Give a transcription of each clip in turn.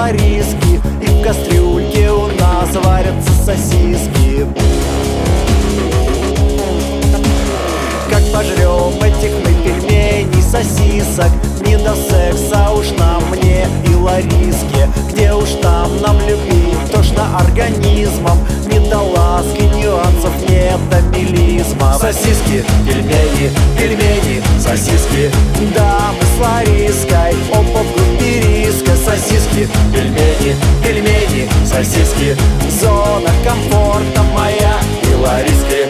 Лариски, и в кастрюльке у нас варятся сосиски. Как пожрем этих мы пельменей, сосисок, не до секса уж нам, мне и Лариске. Где уж там нам любить, тошно организмом, не до ласки, нюансов нет, до мелизма. Сосиски, пельмени, пельмени, сосиски. Да, мы с Лариской оба в группе риска. Сосиски, пельмени, пельмени, сосиски. Зона комфорта моя и Лариски.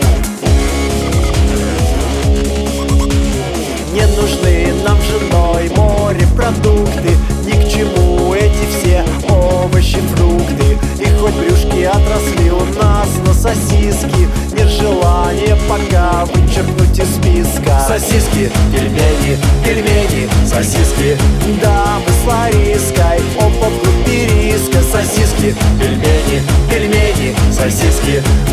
Не нужны нам с женой морепродукты, ни к чему эти все овощи, фрукты. И хоть брюшки отросли у нас на сосиски, нет желания пока вычеркнуть из списка. Сосиски, пельмени, пельмени, сосиски. Да, мы с Лариской оба в группе риска. Сосиски, пельмени, пельмени, сосиски.